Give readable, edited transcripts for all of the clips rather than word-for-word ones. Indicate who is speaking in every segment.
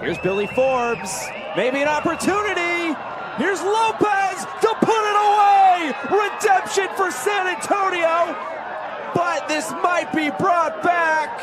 Speaker 1: Here's Billy Forbes. Maybe an opportunity. Here's Lopez to put it away. Redemption for San Antonio. But this might be brought back.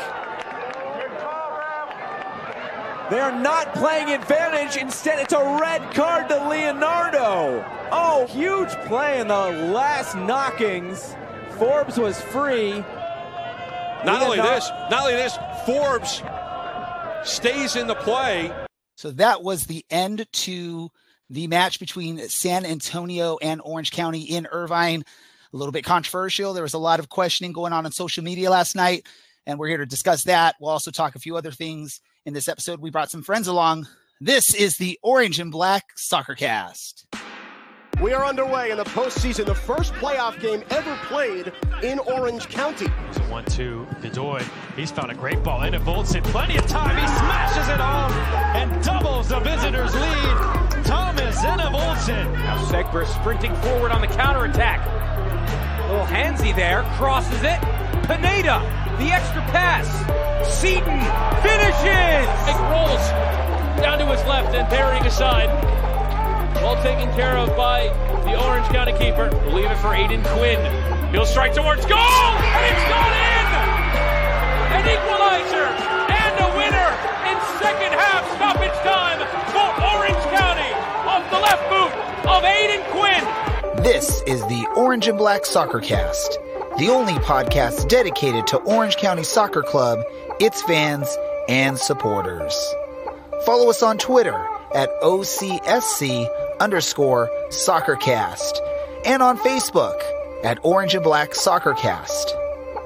Speaker 1: They're not playing advantage. Instead, it's a red card to Leonardo. Oh, huge play in the last knockings. Forbes was free.
Speaker 2: Not only this, Forbes stays in the play.
Speaker 3: So that was the end to the match between San Antonio and Orange County in Irvine. A little bit controversial. There was a lot of questioning going on social media last night, and we're here to discuss that. We'll also talk a few other things in this episode. We brought some friends along. This is the Orange and Black Soccer Cast.
Speaker 4: We are underway in the postseason, the first playoff game ever played in Orange County.
Speaker 5: It's a 1-2, Godoy. He's found a great ball into Voltson. Plenty of time. He smashes it home and doubles the visitors' lead. Thomas Voltson.
Speaker 6: Now Segber sprinting forward on the counterattack. A little handsy there, crosses it. Pineda, the extra pass. Seaton finishes.
Speaker 7: It rolls down to his left and burying aside. Well taken care of by the Orange County keeper.
Speaker 6: We'll leave it for Aiden Quinn. He'll strike towards goal, and it's gone in! An equalizer and a winner in second half stoppage time for Orange County off the left boot of Aiden Quinn.
Speaker 3: This is the Orange and Black Soccer Cast, the only podcast dedicated to Orange County Soccer Club, its fans, and supporters. Follow us on Twitter at OCSC_SoccerCast and on Facebook at Orange and Black Soccer Cast.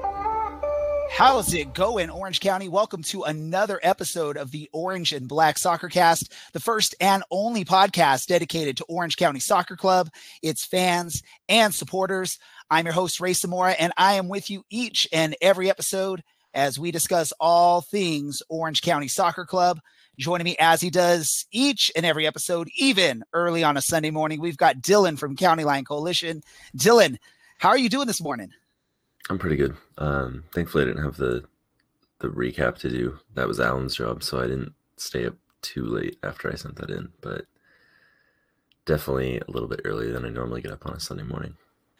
Speaker 3: How's it going, Orange County? Welcome to another episode of the Orange and Black Soccer Cast, the first and only podcast dedicated to Orange County Soccer Club, its fans, and supporters. I'm your host, Ray Samora, and I am with you each and every episode as we discuss all things Orange County Soccer Club. Joining me as he does each and every episode, even early on a Sunday morning, we've got Dylan from County Line Coalition. Dylan, how are you doing this morning?
Speaker 8: I'm pretty good. Thankfully, I didn't have the recap to do. That was Alan's job, so I didn't stay up too late after I sent that in. But definitely a little bit earlier than I normally get up on a Sunday morning.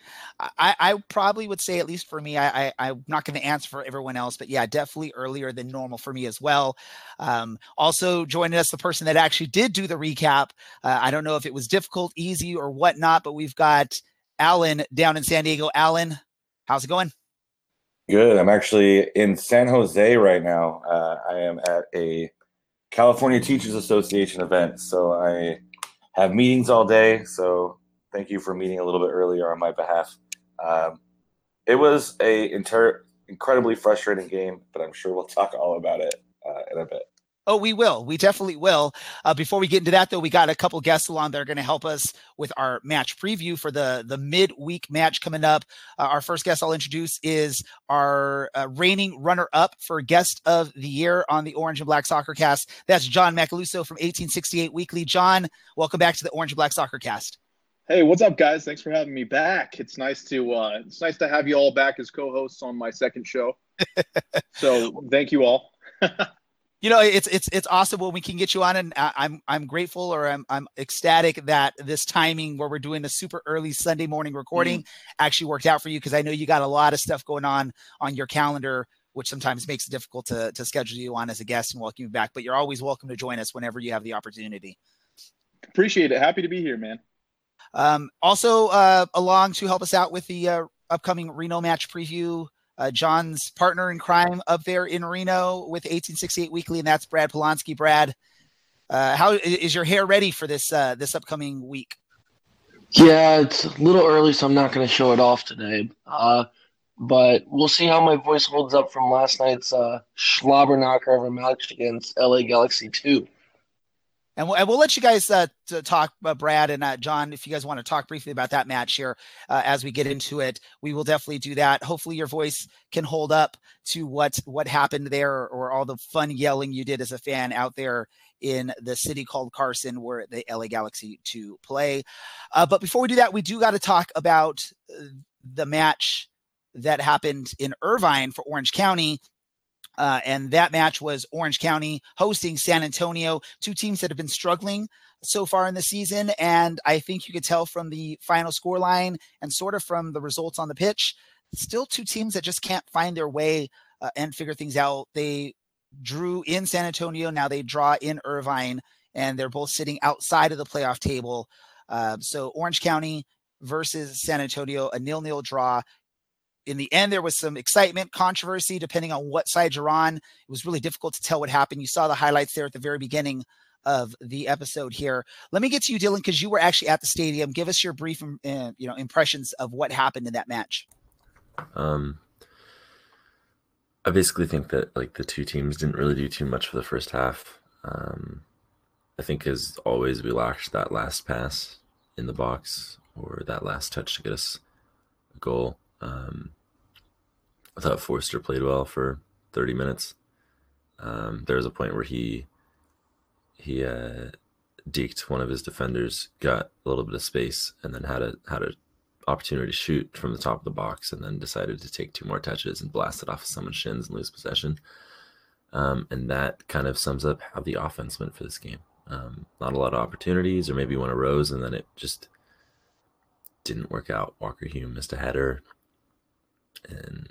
Speaker 3: I probably would say, at least for me, I'm not going to answer for everyone else, but yeah, definitely earlier than normal for me as well. Also joining us, the person that actually did do the recap. I don't know if it was difficult, easy, or whatnot, but we've got Alan down in San Diego. Alan, how's it going?
Speaker 9: Good. I'm actually in San Jose right now. I am at a California Teachers Association event, so I have meetings all day. So thank you for meeting a little bit earlier on my behalf. It was a incredibly frustrating game, but I'm sure we'll talk all about it in a bit.
Speaker 3: Oh, we will. We definitely will. Before we get into that, though, we got a couple guests along that are going to help us with our match preview for the midweek match coming up. Our first guest I'll introduce is our reigning runner-up for Guest of the Year on the Orange and Black Soccer Cast. That's John Macaluso from 1868 Weekly. John, welcome back to the Orange and Black Soccer Cast.
Speaker 10: Hey, what's up, guys? Thanks for having me back. It's nice to have you all back as co-hosts on my second show. So thank you all.
Speaker 3: You know, it's awesome when we can get you on, and I'm grateful, or I'm ecstatic that this timing where we're doing the super early Sunday morning recording actually worked out for you, because I know you got a lot of stuff going on your calendar, which sometimes makes it difficult to schedule you on as a guest and welcome you back. But you're always welcome to join us whenever you have the opportunity.
Speaker 10: Appreciate it. Happy to be here, man.
Speaker 3: Also along to help us out with the upcoming Reno match preview, John's partner in crime up there in Reno with 1868 Weekly, and that's Brad Polonsky. Brad, how is your hair ready for this upcoming week?
Speaker 11: Yeah, it's a little early, so I'm not going to show it off today. But we'll see how my voice holds up from last night's slobber knocker of a match against LA Galaxy 2.
Speaker 3: And we'll let you guys to talk, Brad and John, if you guys want to talk briefly about that match here as we get into it. We will definitely do that. Hopefully your voice can hold up to what happened there, or all the fun yelling you did as a fan out there in the city called Carson, where the LA Galaxy 2 play. But before we do that, we do got to talk about the match that happened in Irvine for Orange County. And that match was Orange County hosting San Antonio, two teams that have been struggling so far in the season. And I think you could tell from the final scoreline and sort of from the results on the pitch, still two teams that just can't find their way and figure things out. They drew in San Antonio. Now they draw in Irvine, and they're both sitting outside of the playoff table. So Orange County versus San Antonio, a 0-0 draw. In the end, there was some excitement, controversy, depending on what side you're on. It was really difficult to tell what happened. You saw the highlights there at the very beginning of the episode here. Let me get to you, Dylan, because you were actually at the stadium. Give us your brief, impressions of what happened in that match.
Speaker 8: I basically think that like the two teams didn't really do too much for the first half. I think as always, we lacked that last pass in the box or that last touch to get us a goal. I thought Forster played well for 30 minutes. There was a point where he deked one of his defenders, got a little bit of space, and then had an opportunity to shoot from the top of the box, and then decided to take two more touches and blast it off of someone's shins and lose possession. And that kind of sums up how the offense went for this game. Not a lot of opportunities, or maybe one arose, and then it just didn't work out. Walker Hume missed a header, and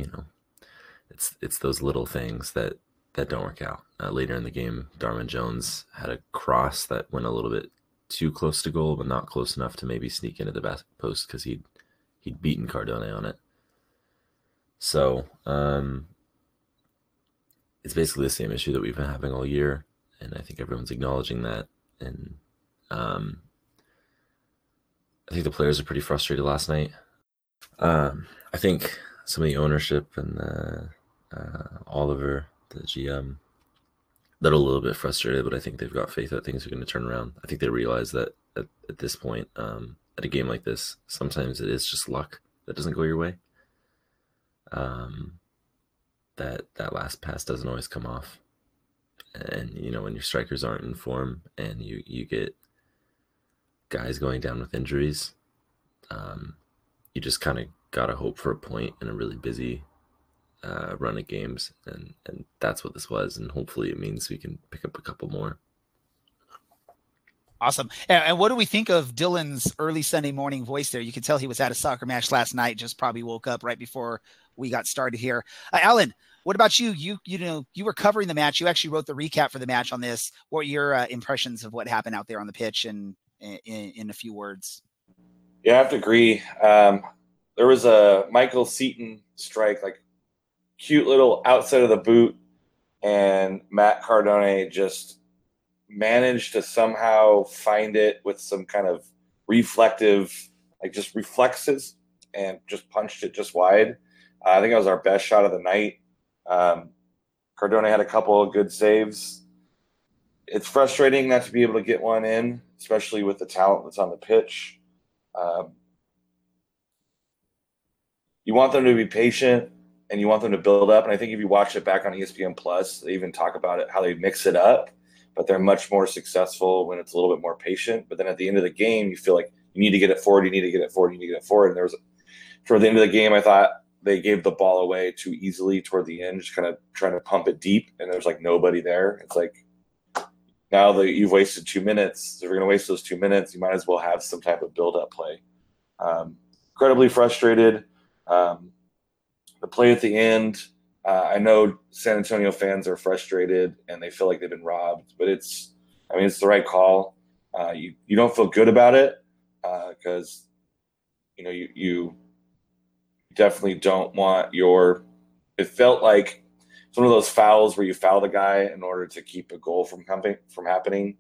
Speaker 8: it's those little things that don't work out. Later in the game, Darwin Jones had a cross that went a little bit too close to goal, but not close enough to maybe sneak into the back post because he'd beaten Cardone on it. So it's basically the same issue that we've been having all year, and I think everyone's acknowledging that. And I think the players are pretty frustrated last night. I think some of the ownership and Oliver, the GM, they're a little bit frustrated, but I think they've got faith that things are going to turn around. I think they realize that at this point, at a game like this, sometimes it is just luck that doesn't go your way. That last pass doesn't always come off. And, when your strikers aren't in form and you get guys going down with injuries, you just kind of got to hope for a point in a really busy run of games, and that's what this was, and hopefully it means we can pick up a couple more.
Speaker 3: Awesome. And what do we think of Dylan's early Sunday morning voice there? You can tell he was at a soccer match last night, just probably woke up right before we got started here. Alan, what about you? You were covering the match. You actually wrote the recap for the match on this. What were your impressions of what happened out there on the pitch, and in a few words?
Speaker 9: Yeah, I have to agree. There was a Michael Seaton strike, like cute little outside of the boot, and Matt Cardone just managed to somehow find it with some kind of reflective, like just reflexes, and just punched it just wide. I think that was our best shot of the night. Cardone had a couple of good saves. It's frustrating not to be able to get one in, especially with the talent that's on the pitch. You want them to be patient, and you want them to build up. And I think if you watch it back on ESPN Plus, they even talk about it, how they mix it up, but they're much more successful when it's a little bit more patient. But then at the end of the game, you feel like you need to get it forward, you need to get it forward, you need to get it forward. And toward the end of the game, I thought they gave the ball away too easily toward the end, just kind of trying to pump it deep, and there's like nobody there. It's like, now that you've wasted 2 minutes, if you're going to waste those 2 minutes, you might as well have some type of build-up play. Incredibly frustrated. The play at the end, I know San Antonio fans are frustrated and they feel like they've been robbed, but it's the right call. You don't feel good about it because you definitely don't want it felt like it's one of those fouls where you foul the guy in order to keep a goal from happening.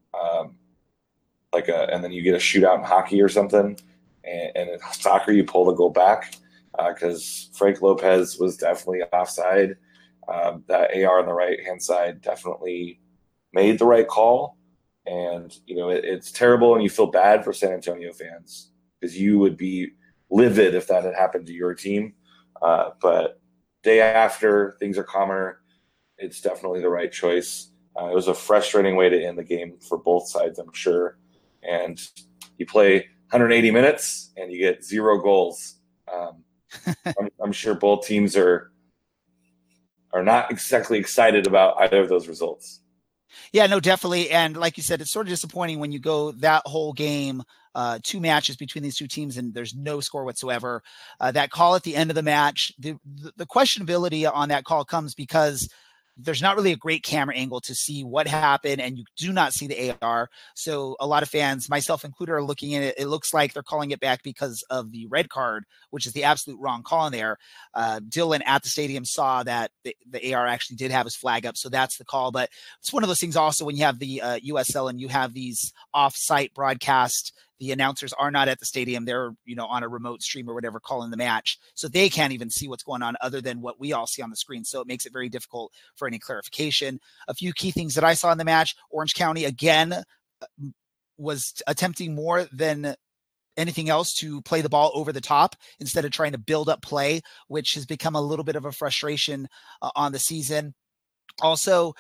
Speaker 9: And then you get a shootout in hockey or something, and in soccer you pull the goal back. Because Frank Lopez was definitely offside. That AR on the right-hand side definitely made the right call. And, it's terrible, and you feel bad for San Antonio fans because you would be livid if that had happened to your team. But day after, things are calmer. It's definitely the right choice. It was a frustrating way to end the game for both sides, I'm sure. And you play 180 minutes, and you get 0 goals. I'm sure both teams are are not exactly excited about either of those results.
Speaker 3: Yeah, no, definitely. And like you said, it's sort of disappointing when you go that whole game, 2 matches between these 2 teams, and there's no score whatsoever. That call at the end of the match, the questionability on that call comes because there's not really a great camera angle to see what happened, and you do not see the AR. So a lot of fans, myself included, are looking at it. It looks like they're calling it back because of the red card, which is the absolute wrong call in there. Dylan at the stadium saw that the AR actually did have his flag up, so that's the call. But it's one of those things also when you have the USL and you have these off-site broadcast, the announcers are not at the stadium. They're, on a remote stream or whatever, calling the match. So they can't even see what's going on other than what we all see on the screen. So it makes it very difficult for any clarification. A few key things that I saw in the match: Orange County, again, was attempting more than anything else to play the ball over the top instead of trying to build up play, which has become a little bit of a frustration on the season. Also,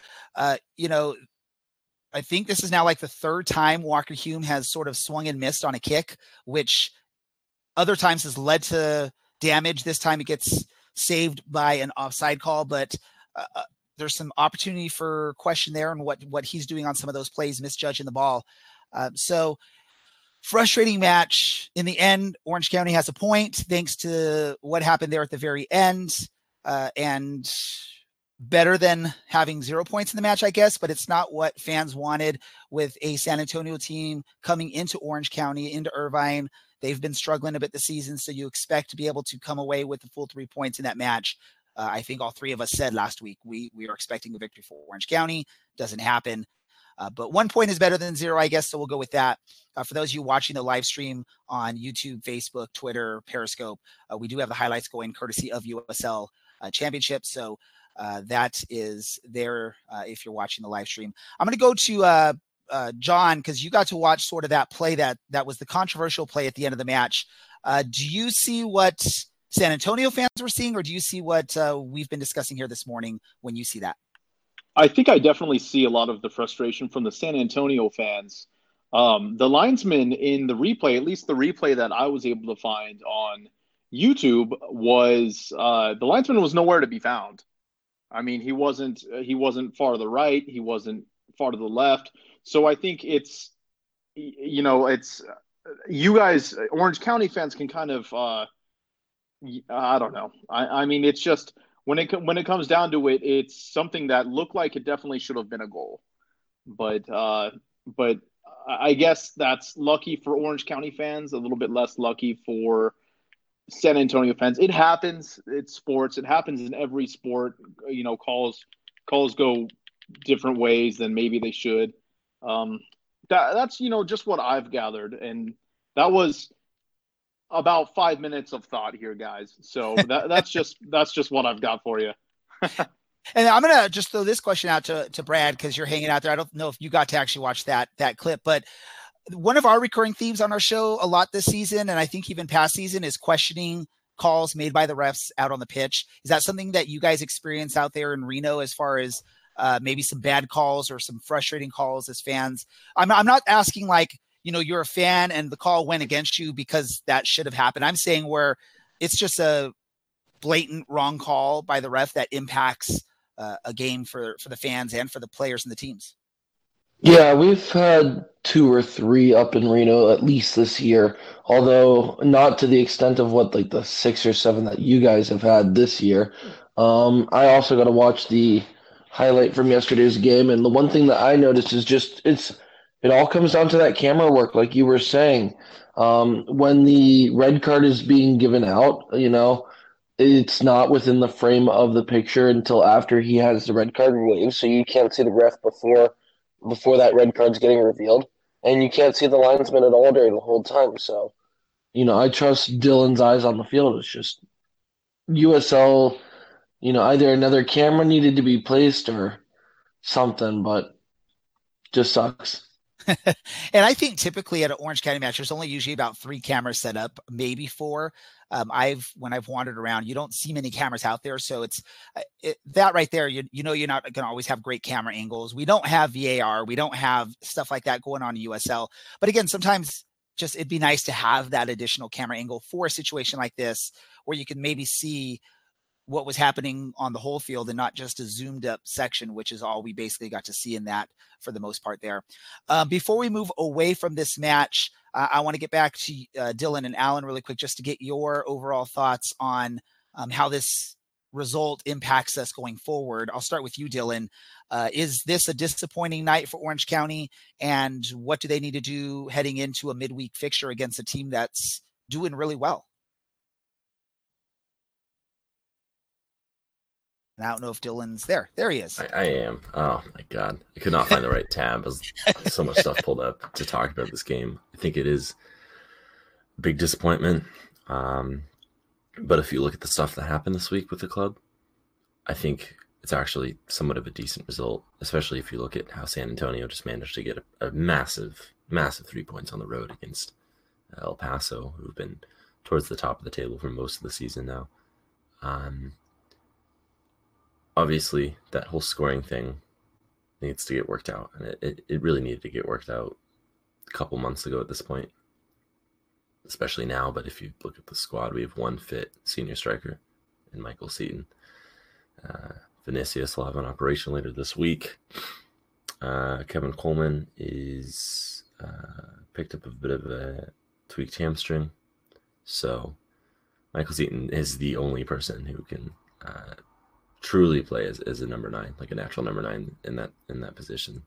Speaker 3: I think this is now like the 3rd time Walker Hume has sort of swung and missed on a kick, which other times has led to damage. This time it gets saved by an offside call, but there's some opportunity for question there and what he's doing on some of those plays, misjudging the ball. So frustrating match. In the end, Orange County has a point thanks to what happened there at the very end, and better than having 0 points in the match, I guess, but it's not what fans wanted with a San Antonio team coming into Orange County, into Irvine. They've been struggling a bit this season, so you expect to be able to come away with the full 3 points in that match. I think all 3 of us said last week we are expecting a victory for Orange County. Doesn't happen. But 1 point is better than 0, I guess, so we'll go with that. For those of you watching the live stream on YouTube, Facebook, Twitter, Periscope, we do have the highlights going courtesy of USL Championship. So that is there if you're watching the live stream. I'm going to go to John, because you got to watch sort of that play that was the controversial play at the end of the match. Do you see what San Antonio fans were seeing, or do you see what we've been discussing here this morning when you see that?
Speaker 10: I think I definitely see a lot of the frustration from the San Antonio fans. The linesman in the replay, at least the replay that I was able to find on YouTube, was the linesman was nowhere to be found. I mean, he wasn't far to the right. He wasn't far to the left. So I think it's you guys, Orange County fans, can kind of, I don't know. I mean, it's just when it comes down to it, it's something that looked like it definitely should have been a goal. But I guess that's lucky for Orange County fans, a little bit less lucky for San Antonio fans. It happens. It's sports. It happens in every sport. Calls go different ways than maybe they should. That's just what I've gathered, and that was about 5 minutes of thought here, guys. So that's just what I've got for you.
Speaker 3: And I'm gonna just throw this question out to Brad, because you're hanging out there. I don't know if you got to actually watch that clip, but one of our recurring themes on our show a lot this season, and I think even past season, is questioning calls made by the refs out on the pitch. Is that something that you guys experience out there in Reno, as far as maybe some bad calls or some frustrating calls as fans? I'm not asking like, you're a fan and the call went against you because that should have happened. I'm saying where it's just a blatant wrong call by the ref that impacts a game for the fans and for the players and the teams.
Speaker 11: Yeah, we've had 2 or 3 up in Reno at least this year, although not to the extent of what like the 6 or 7 that you guys have had this year. I also got to watch the highlight from yesterday's game, and the one thing that I noticed is just it all comes down to that camera work, like you were saying. When the red card is being given out, it's not within the frame of the picture until after he has the red card waved, so you can't see the ref before that red card's getting revealed, and you can't see the linesman at all during the whole time. So, I trust Dylan's eyes on the field. It's just USL, either another camera needed to be placed or something, but just sucks.
Speaker 3: And I think typically at an Orange County match, there's only usually about 3 cameras set up, maybe 4. When I've wandered around, you don't see many cameras out there. So it's that right there. You're not going to always have great camera angles. We don't have VAR. We don't have stuff like that going on in USL. But again, sometimes just it'd be nice to have that additional camera angle for a situation like this, where you can maybe see what was happening on the whole field and not just a zoomed up section, which is all we basically got to see in that for the most part there. Before we move away from this match, I want to get back to Dylan and Alan really quick, just to get your overall thoughts on how this result impacts us going forward. I'll start with you, Dylan. Is this a disappointing night for Orange County? And what do they need to do heading into a midweek fixture against a team that's doing really well? And I don't know if Dylan's there. There he is.
Speaker 8: I am. Oh my God. I could not find the right tab. There's so much stuff pulled up to talk about this game. I think it is a big disappointment. But if you look at the stuff that happened this week with the club, I think it's actually somewhat of a decent result, especially if you look at how San Antonio just managed to get a massive 3 points on the road against El Paso, who've been towards the top of the table for most of the season now. Obviously, that whole scoring thing needs to get worked out, and it really needed to get worked out a couple months ago at this point, especially now. But if you look at the squad, we have one fit senior striker in Michael Seaton. Vinicius will have an operation later this week. Kevin Coleman is picked up a bit of a tweaked hamstring, so Michael Seaton is the only person who can truly play as a number 9, like a natural number 9 in that position.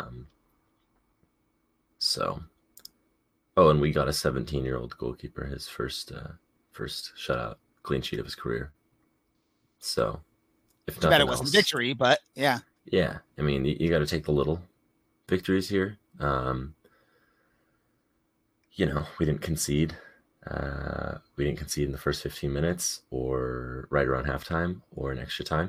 Speaker 8: And we got a 17-year-old goalkeeper, his first shutout clean sheet of his career. So, if
Speaker 3: too bad it wasn't victory, but yeah.
Speaker 8: Yeah, I mean, you got to take the little victories here. We didn't concede. We didn't concede in the first 15 minutes or right around halftime or in extra time.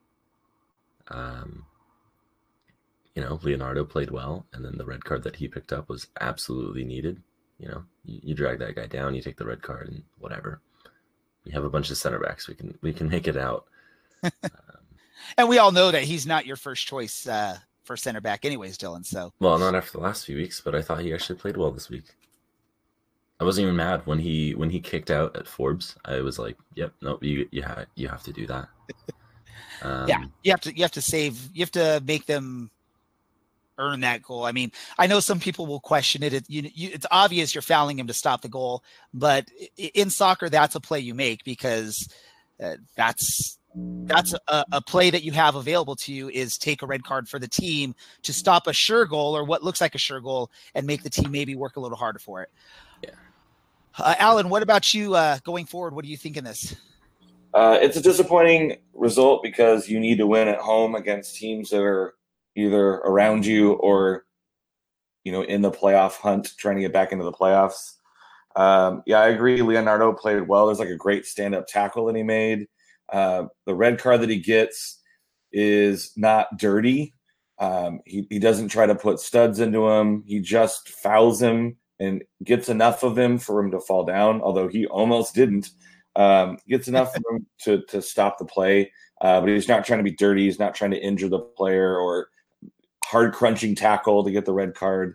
Speaker 8: Leonardo played well, and then the red card that he picked up was absolutely needed. You drag that guy down, you take the red card, and whatever. We have a bunch of center backs. We can make it out.
Speaker 3: And we all know that he's not your first choice for center back anyways, Dylan. So
Speaker 8: well, not after the last few weeks, but I thought he actually played well this week. I wasn't even mad when he kicked out at Forbes. I was like, "Yep, nope, you have to do that."
Speaker 3: Yeah, you have to make them earn that goal. I mean, I know some people will question it. It's obvious you're fouling him to stop the goal, but in soccer, that's a play you make because that's a play that you have available to you is take a red card for the team to stop a sure goal or what looks like a sure goal and make the team maybe work a little harder for it.
Speaker 8: Yeah.
Speaker 3: Alan, what about you going forward? What do you think in this?
Speaker 9: It's a disappointing result because you need to win at home against teams that are either around you or, in the playoff hunt, trying to get back into the playoffs. I agree. Leonardo played well. There's like a great stand-up tackle that he made. The red card that he gets is not dirty. He doesn't try to put studs into him. He just fouls him and gets enough of him for him to fall down, although he almost didn't. Gets enough for him to stop the play, but he's not trying to be dirty. He's not trying to injure the player or hard crunching tackle to get the red card.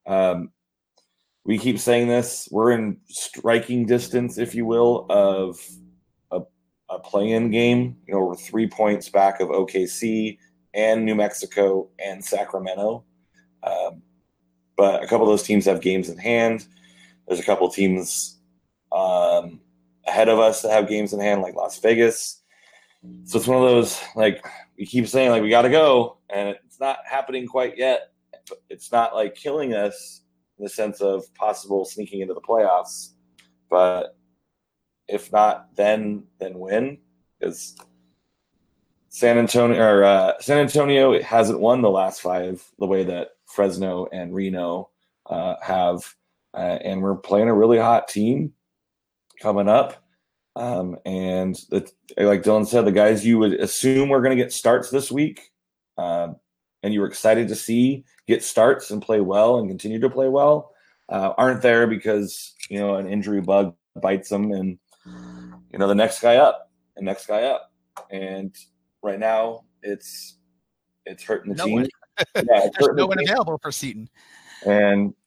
Speaker 9: We keep saying this. We're in striking distance, if you will, of a play-in game. We're 3 points back of OKC and New Mexico and Sacramento. But a couple of those teams have games in hand. There's a couple teams ahead of us that have games in hand, like Las Vegas. So it's one of those, like, we keep saying, like, we got to go, and it's not happening quite yet. It's not, like, killing us in the sense of possible sneaking into the playoffs. But if not, then when? Because San Antonio hasn't won the last 5 the way that Fresno and Reno have. And we're playing a really hot team coming up. And like Dylan said, the guys you would assume we're going to get starts this week, and you were excited to see get starts and play well and continue to play well, aren't there because, an injury bug bites them and, the next guy up. And right now it's hurting the team.
Speaker 3: There's no one available for Seaton.
Speaker 9: And,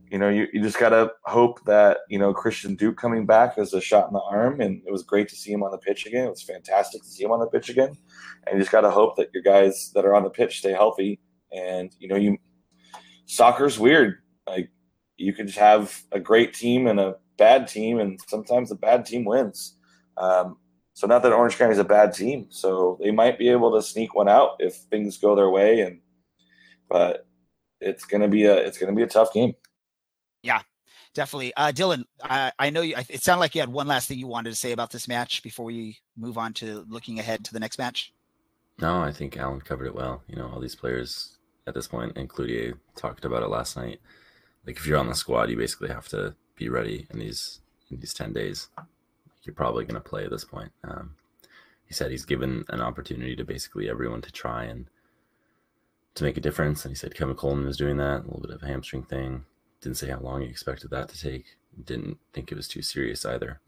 Speaker 9: you just got to hope that, Christian Duke coming back is a shot in the arm, and it was great to see him on the pitch again. It was fantastic to see him on the pitch again. And you just got to hope that your guys that are on the pitch stay healthy. And, soccer's weird. Like, you can just have a great team and a bad team, and sometimes the bad team wins. So not that Orange County is a bad team, so they might be able to sneak one out if things go their way. But it's gonna be a tough game.
Speaker 3: Yeah, definitely. Dylan, I know it sounded like you had one last thing you wanted to say about this match before we move on to looking ahead to the next match.
Speaker 8: No, I think Alan covered it well. All these players at this point, and Cloutier talked about it last night. Like, if you're on the squad, you basically have to be ready in these 10 days. You're probably going to play at this point. He said he's given an opportunity to basically everyone to try and to make a difference. And he said Kevin Coleman was doing that, a little bit of a hamstring thing. Didn't say how long he expected that to take. Didn't think it was too serious either.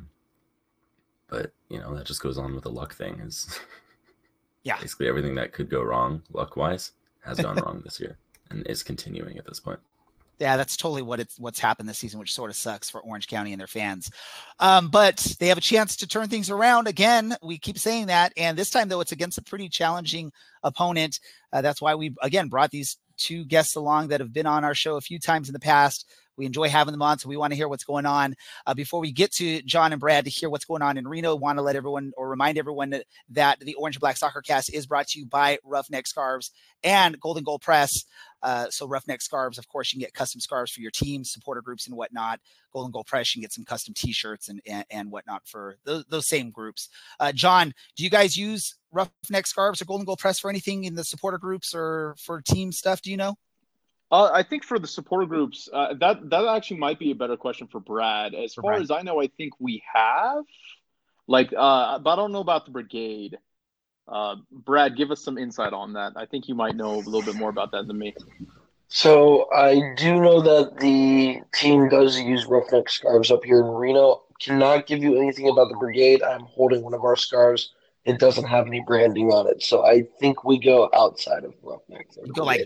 Speaker 8: But, that just goes on with the luck thing. Is
Speaker 3: yeah,
Speaker 8: basically everything that could go wrong luck-wise has gone wrong this year and is continuing at this point.
Speaker 3: Yeah, that's totally what's happened this season, which sort of sucks for Orange County and their fans. But they have a chance to turn things around again. We keep saying that. And this time, though, it's against a pretty challenging opponent. That's why we, again, brought these two guests along that have been on our show a few times in the past. We enjoy having them on, so we want to hear what's going on. Before we get to John and Brad to hear what's going on in Reno, want to let everyone or remind everyone that the Orange and Black Soccer Cast is brought to you by Roughneck Scarves and Golden Goal Press. So Roughneck Scarves, of course, you can get custom scarves for your team, supporter groups, and whatnot. Golden Goal Press, you can get some custom T-shirts and whatnot for those same groups. John, do you guys use Roughneck Scarves or Golden Goal Press for anything in the supporter groups or for team stuff? Do you know?
Speaker 10: I think for the supporter groups, that actually might be a better question for Brad. As far as I know, I think we have, but I don't know about the brigade. Brad, give us some insight on that. I think you might know a little bit more about that than me.
Speaker 11: So I do know that the team does use Roughneck Scarves up here in Reno. Cannot give you anything about the brigade. I'm holding one of our scarves. It doesn't have any branding on it. So I think we go outside of Roughneck.
Speaker 3: Go like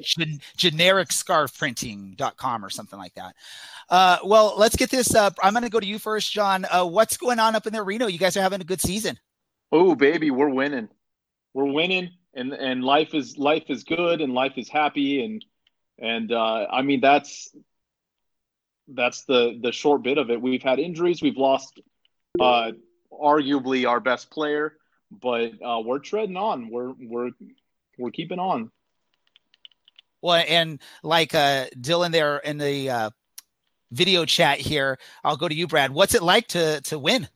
Speaker 3: genericscarfprinting.com or something like that. Well, let's get this up. I'm going to go to you first, John. What's going on up in there, Reno? You guys are having a good season.
Speaker 10: Oh, baby, we're winning. We're winning, and life is good, and life is happy, and I mean that's the short bit of it. We've had injuries. We've lost arguably our best player. But we're treading on. We're keeping on.
Speaker 3: Well, and like Dylan there in the video chat here, I'll go to you, Brad. What's it like to win?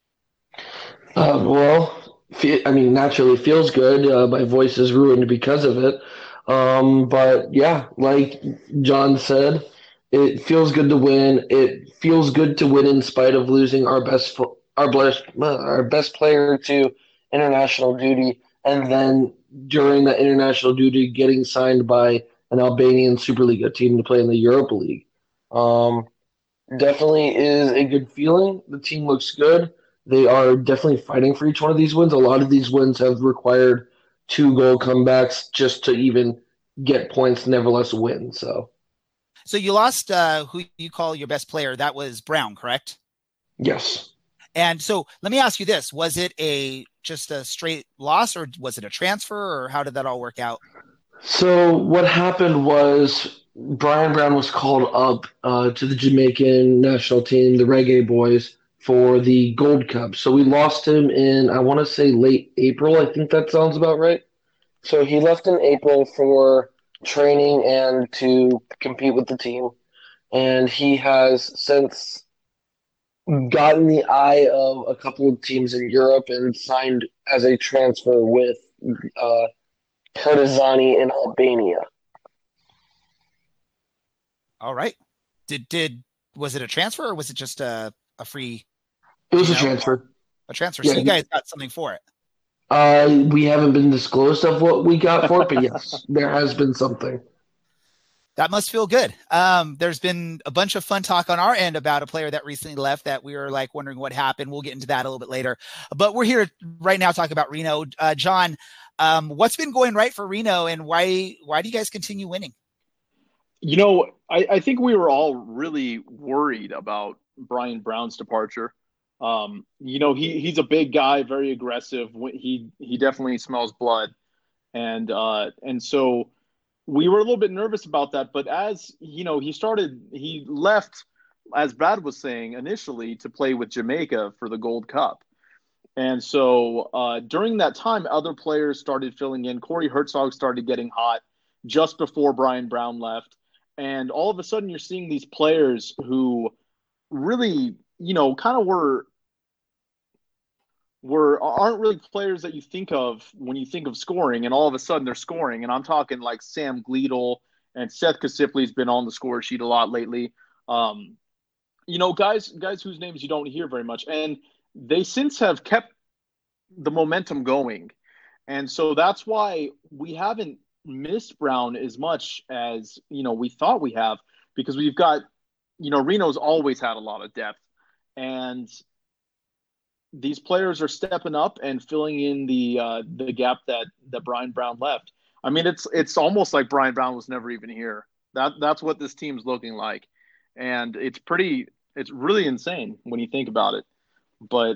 Speaker 11: Naturally it feels good. My voice is ruined because of it. But yeah, like John said, it feels good to win. It feels good to win in spite of losing our best player to international duty, and then during the international duty getting signed by an Albanian Superliga team to play in the Europa League. Definitely is a good feeling. The team looks good. They are definitely fighting for each one of these wins. A lot of these wins have required 2-goal comebacks just to even get points, nevertheless win. So
Speaker 3: you lost who you call your best player. That was Brown, correct?
Speaker 11: Yes.
Speaker 3: And so let me ask you this. Was it just a straight loss, or was it a transfer, or how did that all work out?
Speaker 11: So what happened was Brian Brown was called up to the Jamaican national team, the Reggae Boys, for the Gold Cup. So we lost him in, I want to say, late April. I think that sounds about right. So he left in April for training and to compete with the team. And he has since gotten the eye of a couple of teams in Europe and signed as a transfer with Partizani in Albania.
Speaker 3: All right. Was it a transfer, or was it just a free?
Speaker 11: It was a transfer.
Speaker 3: A transfer.
Speaker 11: Yeah.
Speaker 3: So you guys got something for it.
Speaker 11: We haven't been disclosed of what we got for it, but yes, there has been something.
Speaker 3: That must feel good. There's been a bunch of fun talk on our end about a player that recently left that we were like wondering what happened. We'll get into that a little bit later. But we're here right now talking about Reno. John, what's been going right for Reno, and why do you guys continue winning?
Speaker 10: I think we were all really worried about Brian Brown's departure. He's a big guy, very aggressive. He definitely smells blood, and so we were a little bit nervous about that. But as he left, as Brad was saying initially, to play with Jamaica for the Gold Cup. And so during that time, other players started filling in. Corey Hertzog started getting hot just before Brian Brown left. And all of a sudden, you're seeing these players who really, kind of aren't really players that you think of when you think of scoring. And all of a sudden, they're scoring. And I'm talking like Sam Gleadle and Seth Kasipli's been on the score sheet a lot lately. Guys whose names you don't hear very much. And they since have kept the momentum going. And so that's why we haven't missed Brown as much as, we thought we have, because we've got, Reno's always had a lot of depth, and these players are stepping up and filling in the gap that Brian Brown left. I mean, it's almost like Brian Brown was never even here. That's what this team's looking like. And it's really insane when you think about it. But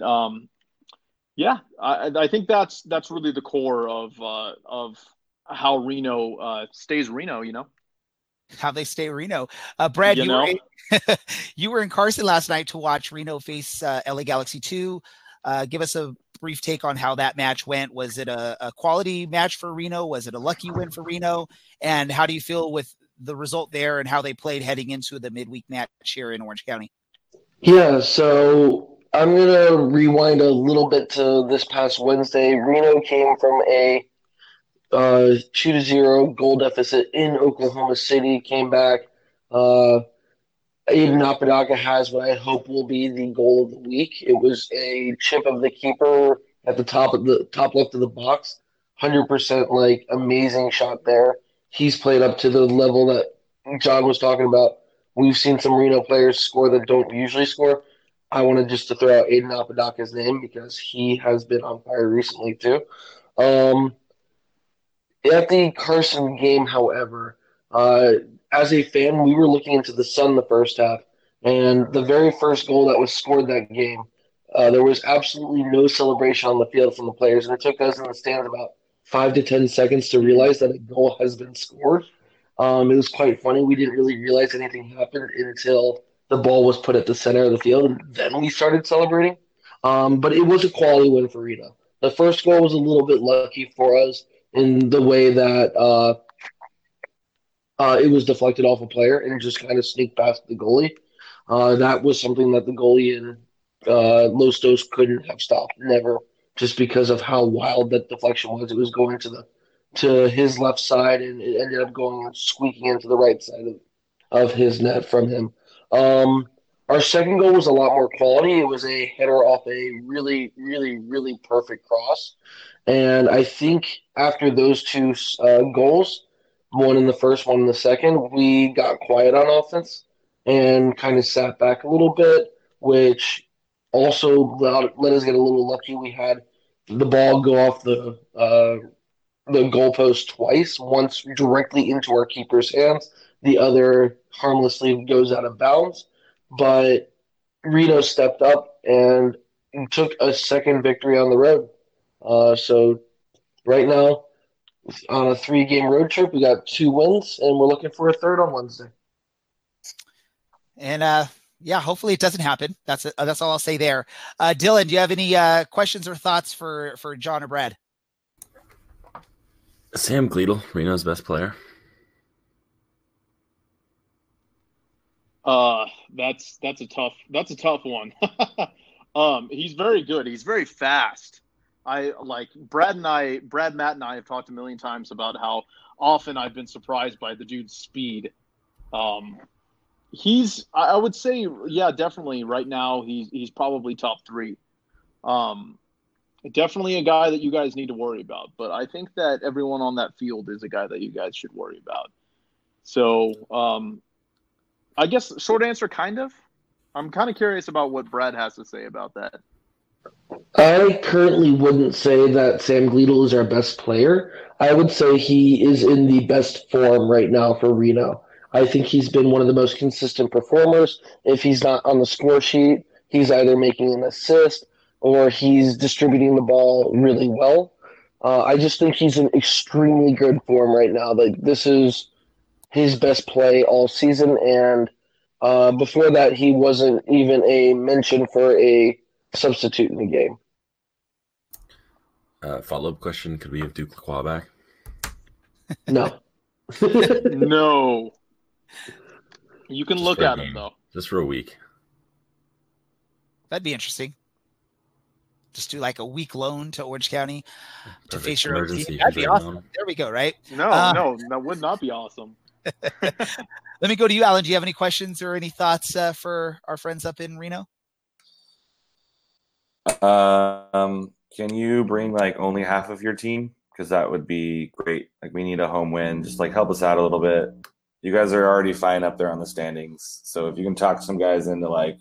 Speaker 10: I think that's really the core of how Reno stays Reno.
Speaker 3: How they stay Reno. Brad, you were in Carson last night to watch Reno face LA Galaxy 2. Give us a brief take on how that match went. Was it a quality match for Reno? Was it a lucky win for Reno? And how do you feel with the result there and how they played heading into the midweek match here in Orange County?
Speaker 11: Yeah, so I'm going to rewind a little bit to this past Wednesday. Reno came from a 2-0 goal deficit in Oklahoma City, came back. Aiden Apodaca has what I hope will be the goal of the week. It was a chip of the keeper at the top left of the box. 100% amazing shot there. He's played up to the level that John was talking about. We've seen some Reno players score that don't usually score. I wanted just to throw out Aiden Apodaca's name because he has been on fire recently too. At the Carson game, however, as a fan, we were looking into the sun the first half, and the very first goal that was scored that game, there was absolutely no celebration on the field from the players, and it took us in the stands about 5 to 10 seconds to realize that a goal has been scored. It was quite funny. We didn't really realize anything happened until the ball was put at the center of the field, and then we started celebrating. But it was a quality win for Reno. The first goal was a little bit lucky for us in the way that it was deflected off a player and just kind of sneaked past the goalie. That was something that the goalie in Los Dos couldn't have stopped, never, just because of how wild that deflection was. It was going to his left side, and it ended up squeaking into the right side of his net from him. Our second goal was a lot more quality. It was a header off a really, really, really perfect cross. And I think after those two goals, one in the first, one in the second, we got quiet on offense and kind of sat back a little bit, which also let us get a little lucky. We had the ball go off the goalpost twice, once directly into our keeper's hands, the other harmlessly goes out of bounds. But Reno stepped up and took a second victory on the road. So right now, on a 3-game road trip, we got 2 wins, and we're looking for a third on Wednesday.
Speaker 3: And hopefully it doesn't happen. That's all I'll say there. Dylan, do you have any questions or thoughts for John or Brad?
Speaker 8: Sam Gleadle, Reno's best player.
Speaker 10: That's a tough one. He's very good. He's very fast. Brad, Matt, and I have talked a million times about how often I've been surprised by the dude's speed. I would say, yeah, definitely right now he's probably top 3. Definitely a guy that you guys need to worry about. But I think that everyone on that field is a guy that you guys should worry about. So I guess short answer, kind of. I'm kind of curious about what Brad has to say about that.
Speaker 11: I currently wouldn't say that Sam Gleadle is our best player. I would say he is in the best form right now for Reno. I think he's been one of the most consistent performers. If he's not on the score sheet, he's either making an assist or he's distributing the ball really well. I just think he's in extremely good form right now. Like, this is his best play all season, and before that, he wasn't even a mention for a substitute in the game.
Speaker 8: Follow-up question, could we have Duke Lacroix back?
Speaker 11: No.
Speaker 10: No. You can
Speaker 8: Just
Speaker 10: look
Speaker 8: for a
Speaker 10: at him,
Speaker 8: game.
Speaker 10: though.
Speaker 8: Just for a week.
Speaker 3: That'd be interesting. Just do like a week loan to Orange County to
Speaker 8: Perfect.
Speaker 3: face your own team.
Speaker 8: Emergency
Speaker 3: That'd be
Speaker 8: injury
Speaker 3: awesome.
Speaker 8: loan.
Speaker 3: There we go, right?
Speaker 10: No, that would not be awesome.
Speaker 3: Let me go to you, Alan. Do you have any questions or any thoughts for our friends up in Reno?
Speaker 9: Can you bring like only half of your team? Because that would be great. Like, we need a home win. Just like help us out a little bit. You guys are already fine up there on the standings. So if you can talk some guys into like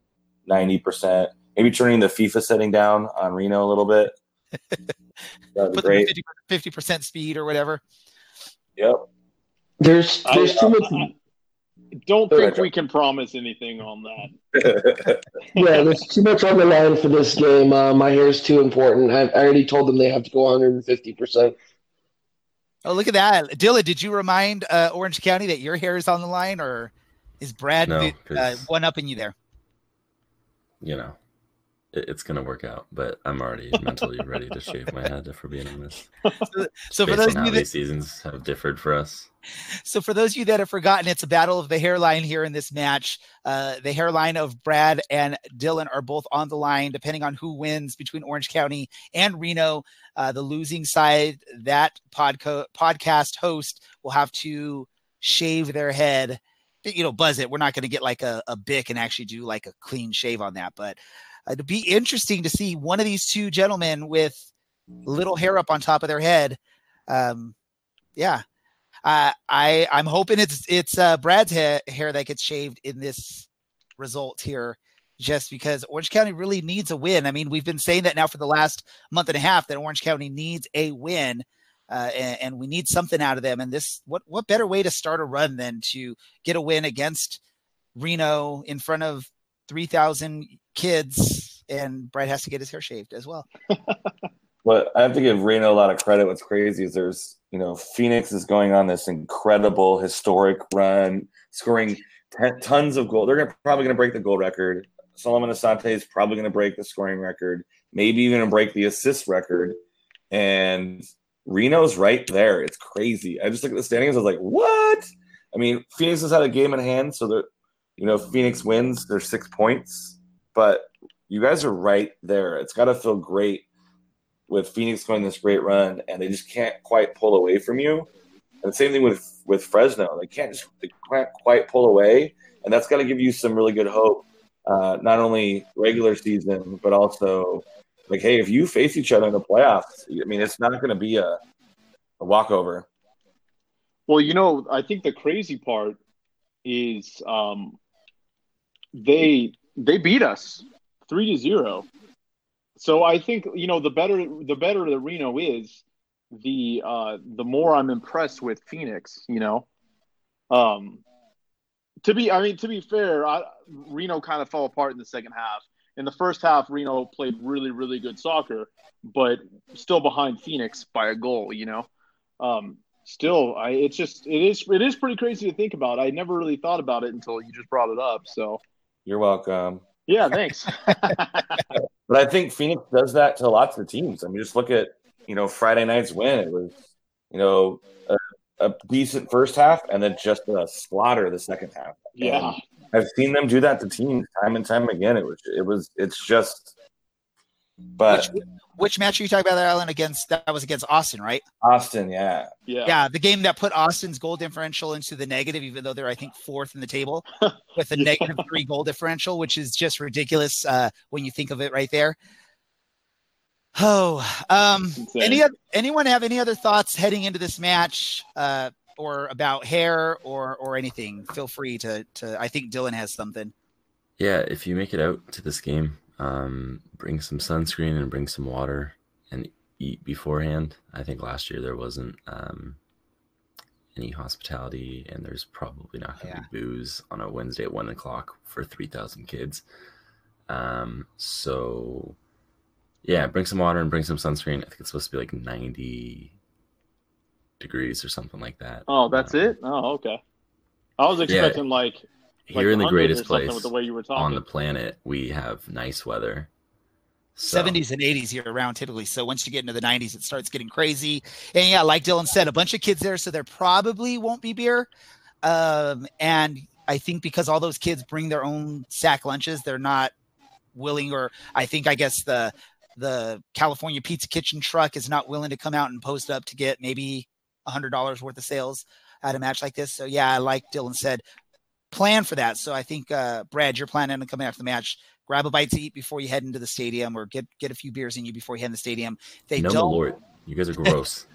Speaker 9: 90%, maybe turning the FIFA setting down on Reno a little bit. That'd be great.
Speaker 3: 50% speed or whatever.
Speaker 9: Yep.
Speaker 11: There's too much.
Speaker 10: Don't think we can promise anything on that.
Speaker 11: Yeah, there's too much on the line for this game. My hair is too important. I already told them they have to go 150%.
Speaker 3: Oh, look at that. Dylan, did you remind Orange County that your hair is on the line, or is Brad
Speaker 8: No,
Speaker 3: one-upping you there?
Speaker 8: You know, it's going to work out, but I'm already mentally ready to shave my head, if we're being honest.
Speaker 3: So for
Speaker 8: Based
Speaker 3: those
Speaker 8: on
Speaker 3: of
Speaker 8: how
Speaker 3: you
Speaker 8: these seasons have differed for us.
Speaker 3: So for those of you that have forgotten, it's a battle of the hairline here in this match. The hairline of Brad and Dylan are both on the line, depending on who wins between Orange County and Reno. The losing side, that podcast host, will have to shave their head. Buzz it. We're not going to get like a Bic and actually do like a clean shave on that. But it'd be interesting to see one of these two gentlemen with little hair up on top of their head. Yeah. I'm hoping it's Brad's hair that gets shaved in this result here, just because Orange County really needs a win. I mean, we've been saying that now for the last month and a half, that Orange County needs a win, and we need something out of them. And this, what better way to start a run than to get a win against Reno in front of 3,000 kids, and Brad has to get his hair shaved as well.
Speaker 9: But I have to give Reno a lot of credit. What's crazy is Phoenix is going on this incredible historic run, scoring tons of goals. They're probably going to break the goal record. Solomon Asante is probably going to break the scoring record, maybe even break the assist record. And Reno's right there. It's crazy. I just look at the standings. I was like, what? I mean, Phoenix has had a game in hand, so that Phoenix wins. There's 6 points, but you guys are right there. It's got to feel great with Phoenix going this great run, and they just can't quite pull away from you. And the same thing with Fresno. They can't quite pull away, and that's got to give you some really good hope, not only regular season, but also like, hey, if you face each other in the playoffs, I mean, it's not going to be a walkover.
Speaker 10: Well, I think the crazy part is they beat us 3-0. So I think, the better the Reno is, the more I'm impressed with Phoenix. To be fair, Reno kind of fell apart in the second half. In the first half, Reno played really, really good soccer, but still behind Phoenix by a goal. Still, it is pretty crazy to think about. I never really thought about it until you just brought it up. So
Speaker 9: you're welcome.
Speaker 10: Yeah, thanks.
Speaker 9: But I think Phoenix does that to lots of teams. I mean, just look at, Friday night's win. It was, a decent first half and then just a slaughter the second half.
Speaker 10: Yeah.
Speaker 9: And I've seen them do that to teams time and time again. It's just, but
Speaker 3: which match are you talking about, Alan? That was against Austin, right?
Speaker 9: Austin. Yeah.
Speaker 3: The game that put Austin's goal differential into the negative, even though they're, I think, 4th in the table with a -3 goal differential, which is just ridiculous when you think of it right there. Anyone have any other thoughts heading into this match, or about hair or anything? Feel free to. I think Dylan has something.
Speaker 8: Yeah, if you make it out to this game, bring some sunscreen and bring some water and eat beforehand. I think last year there wasn't any hospitality, and there's probably not going to be booze on a Wednesday at 1 o'clock for 3,000 kids. So yeah, bring some water and bring some sunscreen. I think it's supposed to be like 90 degrees or something like that.
Speaker 10: Oh, that's it? Oh, okay. I was expecting like
Speaker 8: here in the greatest place
Speaker 10: with the way you were talking.
Speaker 8: on the planet, we have nice weather. So.
Speaker 3: 70s and 80s year round typically. So once you get into the 90s, it starts getting crazy. And yeah, like Dylan said, a bunch of kids there, so there probably won't be beer. And I think because all those kids bring their own sack lunches, they're not willing, or I guess the California Pizza Kitchen truck is not willing to come out and post up to get maybe $100 worth of sales at a match like this. So yeah, like Dylan said, plan for that. So I think Brad, you're planning on coming after the match. Grab a bite to eat before you head into the stadium, or get a few beers in you before you head in the stadium. They
Speaker 8: no,
Speaker 3: don't.
Speaker 8: Lord, you guys are gross.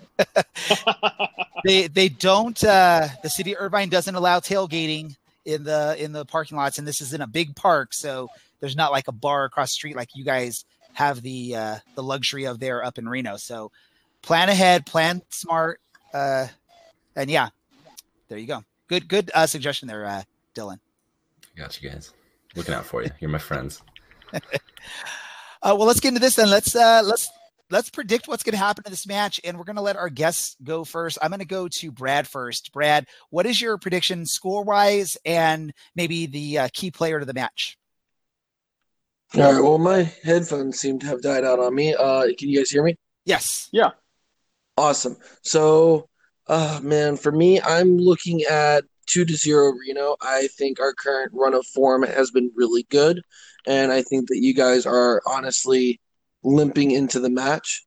Speaker 3: they don't. The city of Irvine doesn't allow tailgating in the parking lots, and this is in a big park, so there's not like a bar across the street like you guys have the luxury of there up in Reno. So plan ahead, plan smart, and yeah, there you go. Good suggestion there, Dylan.
Speaker 8: Got you guys. Looking out for you. You're my friends.
Speaker 3: Well, let's get into this then. Let's predict what's going to happen in this match, and we're going to let our guests go first. I'm going to go to Brad first. Brad, what is your prediction score-wise and maybe the key player to the match?
Speaker 11: All right. Well, my headphones seem to have died out on me. Can you guys hear me?
Speaker 3: Yes.
Speaker 10: Yeah.
Speaker 11: Awesome. So, man, for me, I'm looking at 2-0 Reno. I think our current run of form has been really good, and I think that you guys are honestly limping into the match.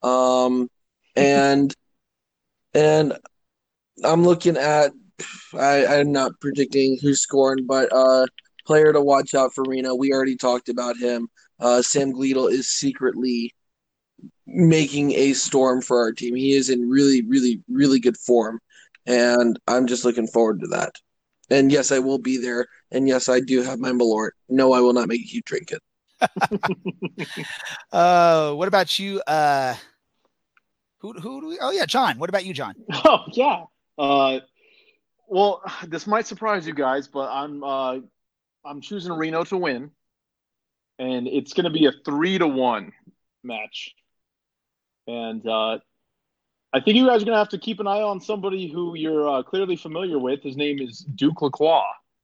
Speaker 11: And I'm looking at I'm not predicting who's scoring, but player to watch out for Reno. We already talked about him. Sam Gleadle is secretly making a storm for our team. He is in really, really, really good form. And I'm just looking forward to that. And yes, I will be there. And yes, I do have my Malort. No, I will not make you drink it.
Speaker 3: What about you? Who do we? Oh yeah, John. What about you, John?
Speaker 10: Oh yeah. Well, this might surprise you guys, but I'm choosing Reno to win, and it's going to be a 3-1 match. And I think you guys are going to have to keep an eye on somebody who you're clearly familiar with. His name is Duke Lacroix.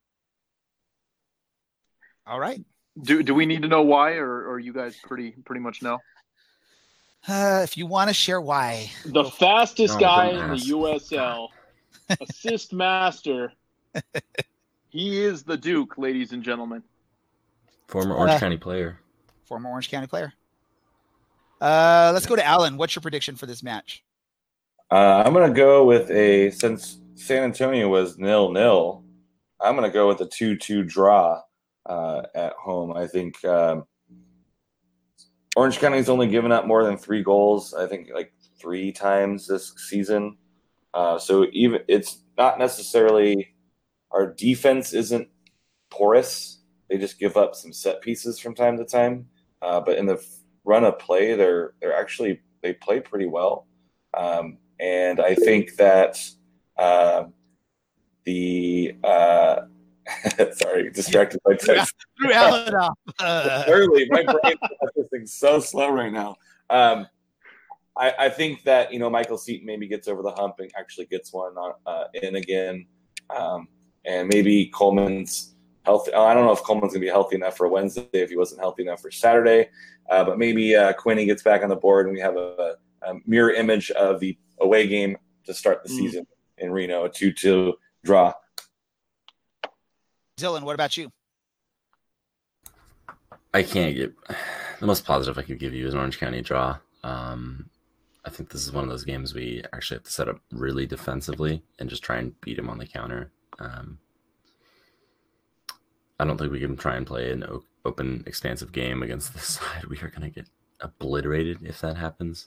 Speaker 3: All right.
Speaker 10: Do we need to know why, or you guys pretty much know?
Speaker 3: If you want to share why.
Speaker 10: The fastest guy in the USL, assist master. He is the Duke, ladies and gentlemen.
Speaker 8: Former Orange County player.
Speaker 3: Former Orange County player. Let's go to Alan. What's your prediction for this match?
Speaker 9: I'm going to go with since San Antonio was 0-0, I'm going to go with a 2-2 draw at home. I think Orange County's only given up more than 3 goals, I think like 3 times this season. So even it's not necessarily our defense isn't porous. They just give up some set pieces from time to time. But in the run of play, they play pretty well. And I think that sorry, distracted by text.
Speaker 3: Threw Alan off.
Speaker 9: Early, my brain is so slow right now. I think that Michael Seaton maybe gets over the hump and actually gets one in again, and maybe Coleman's healthy. I don't know if Coleman's gonna be healthy enough for Wednesday if he wasn't healthy enough for Saturday, but maybe Quinney gets back on the board and we have a mirror image of the away game to start the season in Reno, a 2-2 draw.
Speaker 3: Dylan, what about you?
Speaker 8: I can't get the most positive I could give you is an Orange County draw. I think this is one of those games we actually have to set up really defensively and just try and beat him on the counter. I don't think we can try and play an open, expansive game against this side. We are going to get obliterated if that happens.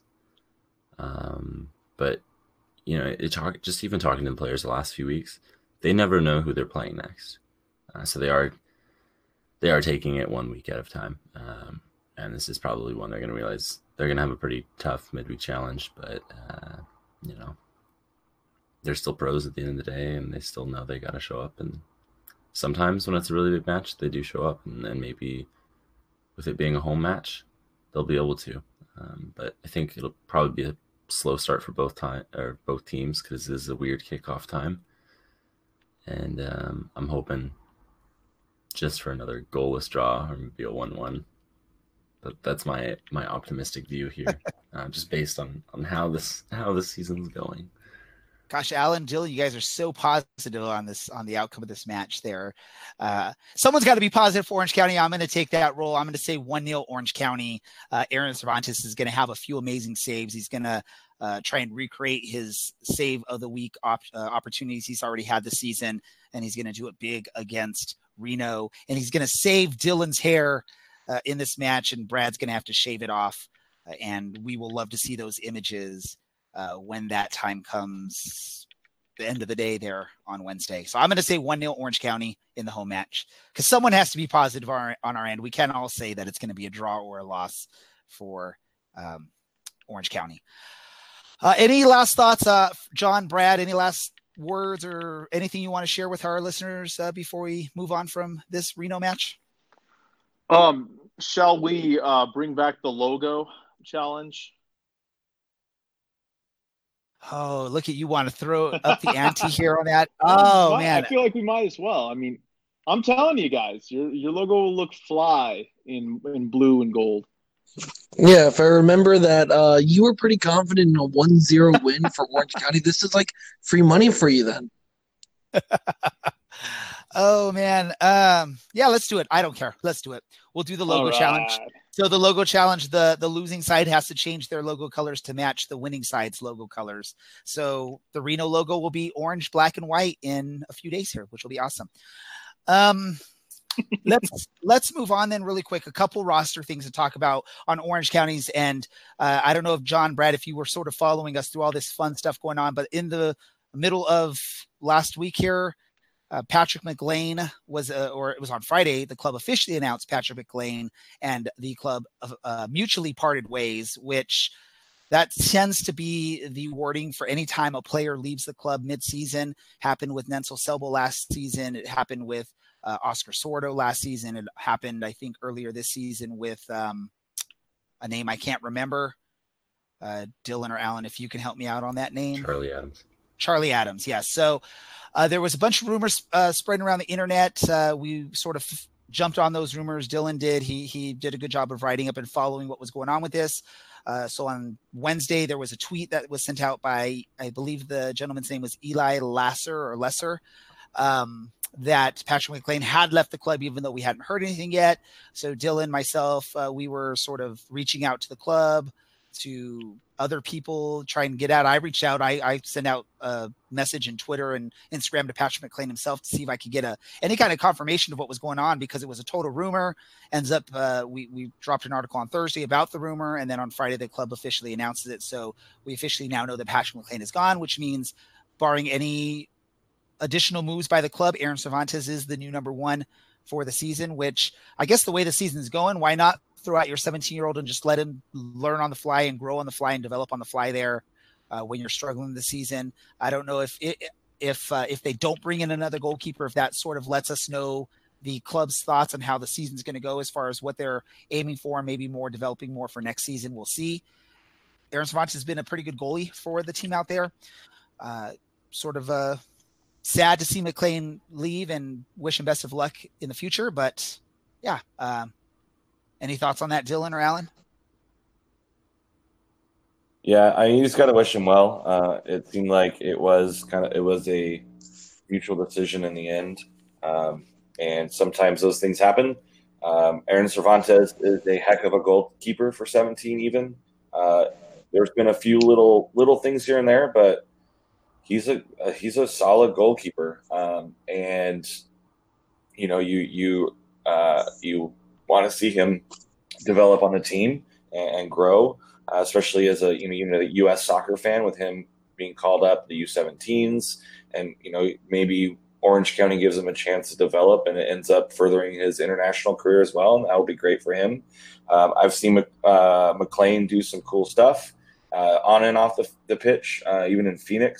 Speaker 8: But just even talking to the players the last few weeks, they never know who they're playing next. So they are taking it 1 week at a time. And this is probably one they're going to realize they're going to have a pretty tough midweek challenge. But, they're still pros at the end of the day, and they still know they got to show up. And sometimes when it's a really big match, they do show up, and then maybe with it being a home match, they'll be able to. But I think it'll probably be a slow start for both teams because this is a weird kickoff time. And I'm hoping just for another goalless draw or maybe a 1-1. But that's my optimistic view here, just based on how this season's going.
Speaker 3: Gosh, Alan, Jill, you guys are so positive on the outcome of this match there. Someone's got to be positive for Orange County. I'm going to take that role. I'm going to say 1-0 Orange County. Aaron Cervantes is going to have a few amazing saves. He's going to try and recreate his save of the week opportunities he's already had this season, and he's going to do it big against Reno. And he's going to save Dylan's hair in this match, and Brad's going to have to shave it off. And we will love to see those images when that time comes, the end of the day there on Wednesday. So I'm going to say 1-0 Orange County in the home match, because someone has to be positive on our end. We can't all say that it's going to be a draw or a loss for Orange County. Any last thoughts, John, Brad, any last words or anything you want to share with our listeners before we move on from this Reno match?
Speaker 10: Shall we bring back the logo challenge?
Speaker 3: Oh, look at you, want to throw up the ante here on that. Oh, man.
Speaker 10: I feel like we might as well. I mean, I'm telling you guys, your logo will look fly in blue and gold.
Speaker 11: Yeah, if I remember that, you were pretty confident in a 1-0 win for Orange County. This is like free money for you then.
Speaker 3: Oh, man. Yeah, let's do it. I don't care. Let's do it. We'll do the logo challenge. So the logo challenge, the losing side has to change their logo colors to match the winning side's logo colors. So the Reno logo will be orange, black, and white in a few days here, which will be awesome. Let's move on then really quick. A couple roster things to talk about on Orange County's end. I don't know if John, Brad, if you were sort of following us through all this fun stuff going on, but in the middle of last week here, Patrick McLean was, or it was on Friday, the club officially announced Patrick McLean and the club mutually parted ways, which that tends to be the wording for any time a player leaves the club mid-season. Happened with Nensel Selbo last season. It happened with Oscar Sordo last season. It happened, I think, earlier this season with a name I can't remember. Dylan or Alan, if you can help me out on that name. Charlie Adams, yes. So there was a bunch of rumors spreading around the internet. We sort of jumped on those rumors. Dylan did. He did a good job of writing up and following what was going on with this. So on Wednesday, there was a tweet that was sent out by, I believe the gentleman's name was Eli Lesser, that Patrick McLean had left the club, even though we hadn't heard anything yet. So Dylan, myself, we were sort of reaching out to the club, to other people, trying to get out. I reached out. I sent out a message in Twitter and Instagram to Patrick McLean himself to see if I could get any kind of confirmation of what was going on, because it was a total rumor. Ends up, we dropped an article on Thursday about the rumor, and then on Friday the club officially announces it. So we officially now know that Patrick McLean is gone, which means, barring any additional moves by the club, Aaron Cervantes is the new number one for the season, which I guess the way the season is going, why not throw out your 17-year-old and just let him learn on the fly and grow on the fly and develop on the fly there when you're struggling this season. I don't know if they don't bring in another goalkeeper, if that sort of lets us know the club's thoughts on how the season's going to go as far as what they're aiming for, maybe more developing more for next season. We'll see. Aaron Cervantes has been a pretty good goalie for the team out there. Sort of sad to see McLean leave, and wish him best of luck in the future. But yeah, any thoughts on that, Dylan or Alan?
Speaker 9: Yeah, you just got to wish him well. It seemed like it was a mutual decision in the end, and sometimes those things happen. Aaron Cervantes is a heck of a goalkeeper for 17. Even there's been a few little things here and there, but he's a solid goalkeeper, and you know you want to see him develop on the team and grow, especially as a U.S. soccer fan, with him being called up the U17s, and maybe Orange County gives him a chance to develop, and it ends up furthering his international career as well, and that will be great for him. I've seen McLean do some cool stuff on and off the pitch, even in Phoenix.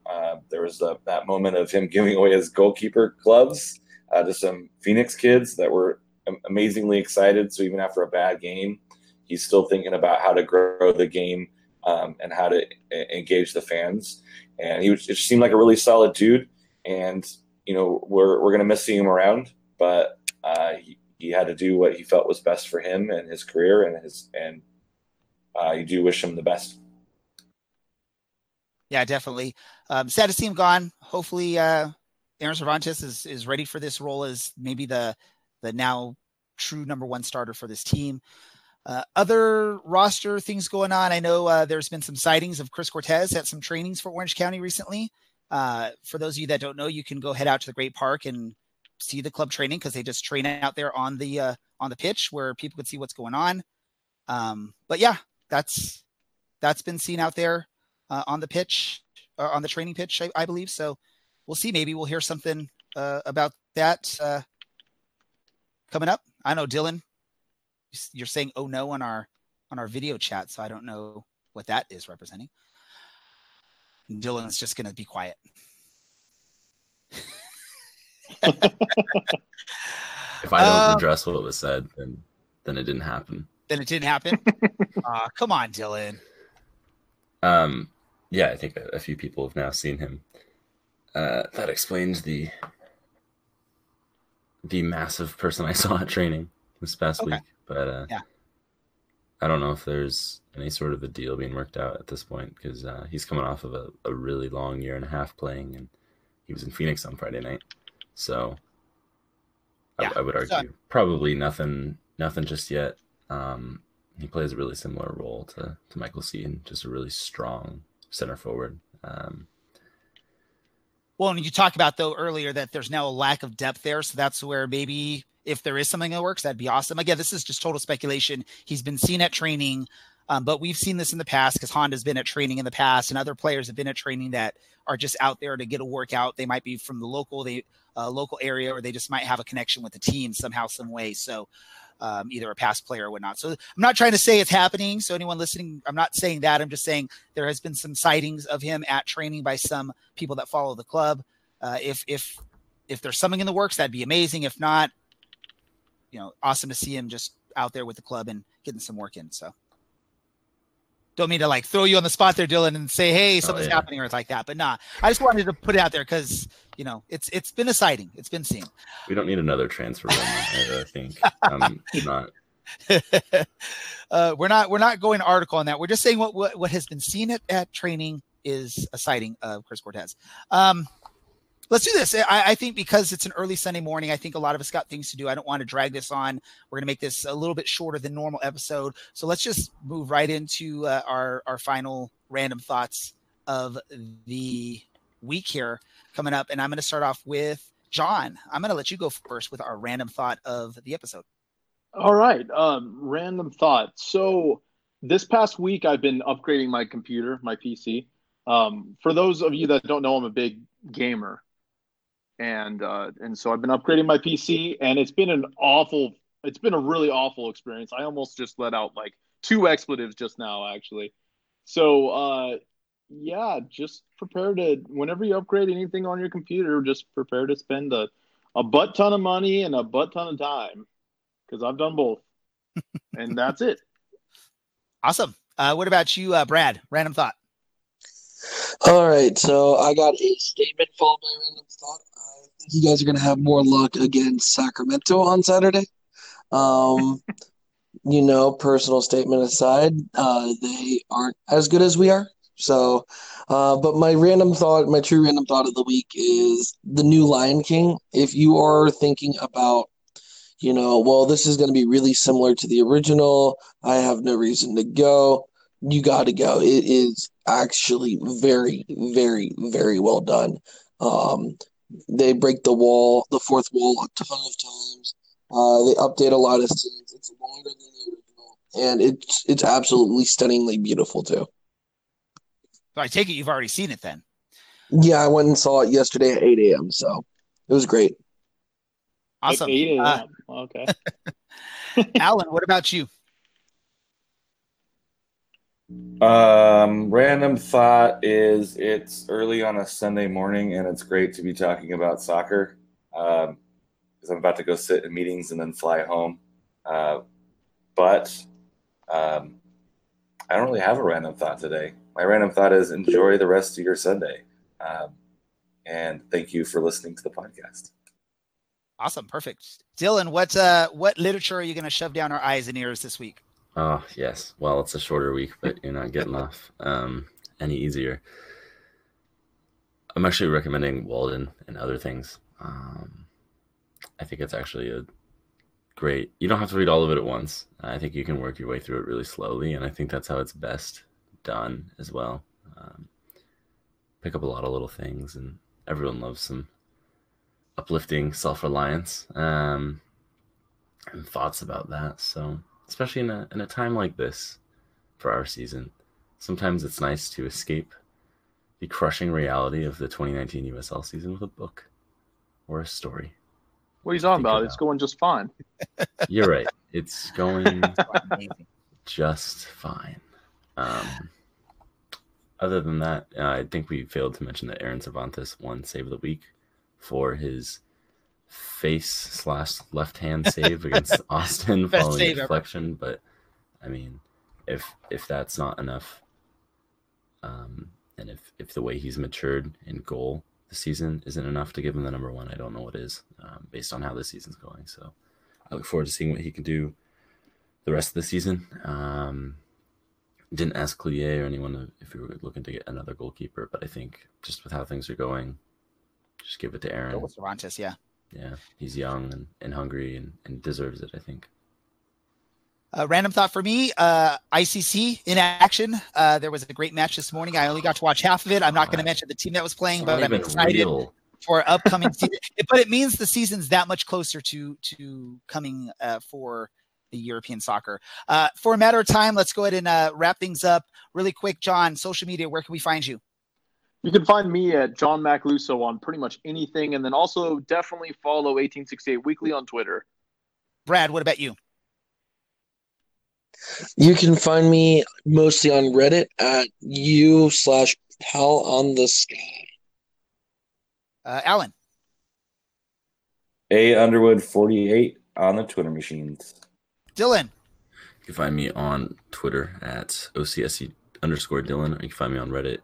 Speaker 9: There was that moment of him giving away his goalkeeper gloves to some Phoenix kids that were amazingly excited. So even after a bad game, he's still thinking about how to grow the game and how to engage the fans. And it just seemed like a really solid dude. And, we're going to miss seeing him around, but he had to do what he felt was best for him and his career, and you do wish him the best.
Speaker 3: Yeah, definitely. Sad to see him gone. Hopefully, Aaron Cervantes is ready for this role as maybe the now true number one starter for this team. Other roster things going on. I know there's been some sightings of Chris Cortez at some trainings for Orange County recently. For those of you that don't know, you can go head out to the Great Park and see the club training because they just train out there on the pitch where people could see what's going on. But yeah, that's been seen out there on the pitch, on the training pitch, I believe. So we'll see. Maybe we'll hear something about that coming up. I know, Dylan, you're saying "oh no" on our video chat, so I don't know what that is representing. Dylan's just going to be quiet.
Speaker 8: If I don't address what was said, then it didn't happen.
Speaker 3: Then it didn't happen? Come on, Dylan.
Speaker 8: Yeah, I think a few people have now seen him. That explains the massive person I saw at training this past week. But
Speaker 3: yeah.
Speaker 8: I don't know if there's any sort of a deal being worked out at this point because he's coming off of a really long year and a half playing, and he was in Phoenix on Friday night. So yeah, I would argue probably nothing just yet. He plays a really similar role to Michael Seaton, just a really strong center forward.
Speaker 3: Well, and you talked about, though, earlier that there's now a lack of depth there. So that's where maybe if there is something that works, that'd be awesome. Again, this is just total speculation. He's been seen at training, but we've seen this in the past because Honda's been at training in the past, and other players have been at training that are just out there to get a workout. They might be from the local area, or they just might have a connection with the team somehow, some way. So either a past player or whatnot. So I'm not trying to say it's happening. So anyone listening, I'm not saying that. I'm just saying there has been some sightings of him at training by some people that follow the club. If there's something in the works, that'd be amazing. If not, awesome to see him just out there with the club and getting some work in. So don't mean to throw you on the spot there, Dylan, and say, hey, something's happening or it's like that. But nah, I just wanted to put it out there because, it's been a sighting. It's been seen.
Speaker 8: We don't need another transfer room, I think. Not.
Speaker 3: We're not going to article on that. We're just saying what has been seen at training is a sighting of Chris Cortez. Let's do this. I think because it's an early Sunday morning, I think a lot of us got things to do. I don't want to drag this on. We're going to make this a little bit shorter than normal episode. So let's just move right into our final random thoughts of the week here coming up. And I'm going to start off with John. I'm going to let you go first with our random thought of the episode.
Speaker 10: All right. Random thought. So this past week, I've been upgrading my computer, my PC. For those of you that don't know, I'm a big gamer. And so I've been upgrading my PC, and it's been a really awful experience. I almost just let out 2 expletives just now, actually. So, just prepare to, whenever you upgrade anything on your computer, just prepare to spend a butt ton of money and a butt ton of time, because I've done both. And that's it.
Speaker 3: Awesome. What about you, Brad? Random thought.
Speaker 11: All right, so I got a statement followed by a random thought. I think you guys are going to have more luck against Sacramento on Saturday. Personal statement aside, they aren't as good as we are. So, but my true random thought of the week is the new Lion King. If you are thinking about, this is going to be really similar to the original, I have no reason to go. You got to go. It is actually very, very, very well done. They break the fourth wall a ton of times. They update a lot of scenes. It's longer than the original, and it's absolutely stunningly beautiful too.
Speaker 3: So I take it you've already seen it then.
Speaker 11: Yeah, I went and saw it yesterday at 8 a.m., so it was great.
Speaker 3: Awesome.
Speaker 10: 8 a.m. Okay.
Speaker 3: Alan, what about you?
Speaker 9: Random thought is it's early on a Sunday morning and it's great to be talking about soccer because I'm about to go sit in meetings and then fly home. But I don't really have a random thought today. My random thought is enjoy the rest of your Sunday. And thank you for listening to the podcast.
Speaker 3: Awesome. Perfect. Dylan, what literature are you going to shove down our eyes and ears this week?
Speaker 8: Oh, yes. Well, it's a shorter week, but you're not getting off any easier. I'm actually recommending Walden and Other Things. I think it's actually a great... You don't have to read all of it at once. I think you can work your way through it really slowly, and I think that's how it's best done as well. Pick up a lot of little things, and everyone loves some uplifting self-reliance and thoughts about that. So... especially in a time like this for our season, sometimes it's nice to escape the crushing reality of the 2019 USL season with a book or a story.
Speaker 10: What are you talking about? It's going just fine.
Speaker 8: You're right. It's going just fine. Other than that, I think we failed to mention that Aaron Cervantes won Save of the Week for his face/left hand save against Austin following a deflection. But I mean, if that's not enough, and if the way he's matured in goal this season isn't enough to give him the number one, I don't know what is, based on how this season's going. So I look forward to seeing what he can do the rest of the season. Didn't ask Clier or anyone if we were looking to get another goalkeeper, but I think just with how things are going, just give it to Aaron.
Speaker 3: Go with Cervantes, yeah.
Speaker 8: Yeah, he's young and hungry and deserves it, I think.
Speaker 3: Random thought for me, ICC in action. There was a great match this morning. I only got to watch half of it. I'm not going to mention the team that was playing, but I'm excited for upcoming season. But it means the season's that much closer to coming for the European soccer. For a matter of time, let's go ahead and wrap things up really quick. John, social media, where can we find you?
Speaker 10: You can find me at John Macluso on pretty much anything, and then also definitely follow 1868 Weekly on Twitter.
Speaker 3: Brad, what about you?
Speaker 11: You can find me mostly on Reddit at u/PalOnTheSky.
Speaker 3: Alan.
Speaker 9: A_Underwood48 on the Twitter machines.
Speaker 3: Dylan.
Speaker 8: You can find me on Twitter at OCSE_Dylan, or you can find me on Reddit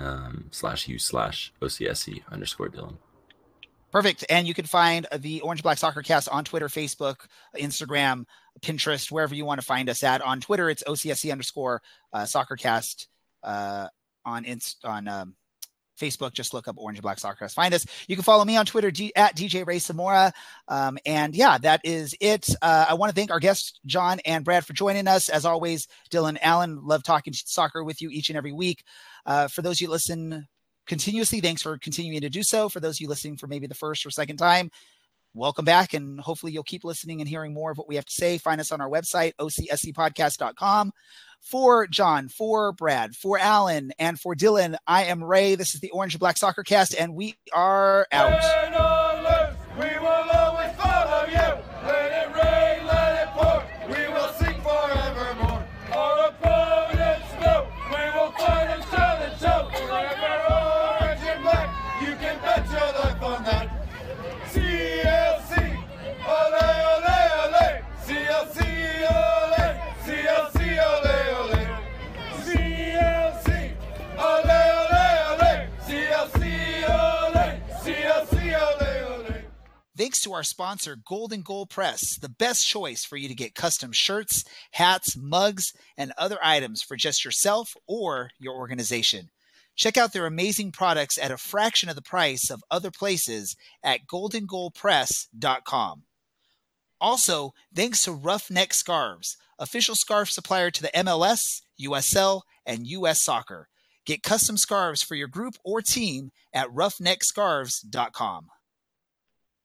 Speaker 8: /u/OCSE_Dylan.
Speaker 3: Perfect. And you can find the Orange Black Soccer Cast on Twitter, Facebook, Instagram, Pinterest, wherever you want to find us at. On Twitter, it's OCSE_SoccerCast. On Facebook, just look up Orange Black Soccer Cast. Find us. You can follow me on Twitter at DJ Ray Zamora. And yeah, that is it. I want to thank our guests, John and Brad, for joining us. As always, Dylan, Alan, love talking soccer with you each and every week. For those of you who listen continuously, thanks for continuing to do so. For those of you listening for maybe the first or second time, welcome back. And hopefully you'll keep listening and hearing more of what we have to say. Find us on our website, OCSEpodcast.com. For John, for Brad, for Alan, and for Dylan, I am Ray. This is the Orange and Black Soccer Cast, and we are out.
Speaker 12: Win or lose, we will always follow you. Let it rain, let it pour, we will sing forevermore. Our opponents know we will fight until it shows. Forever orange and black, you can bet your life on that. CLC, ole, ole, ole. CLC, ole, CLC, ole, ole. CLC, ole, ole, ole. CLC, ole, CLC, ole, ole.
Speaker 3: Thanks to our sponsor, Golden Goal Press, the best choice for you to get custom shirts, hats, mugs, and other items for just yourself or your organization. Check out their amazing products at a fraction of the price of other places at goldengoalpress.com. Also, thanks to Roughneck Scarves, official scarf supplier to the MLS, USL, and US Soccer. Get custom scarves for your group or team at roughneckscarves.com.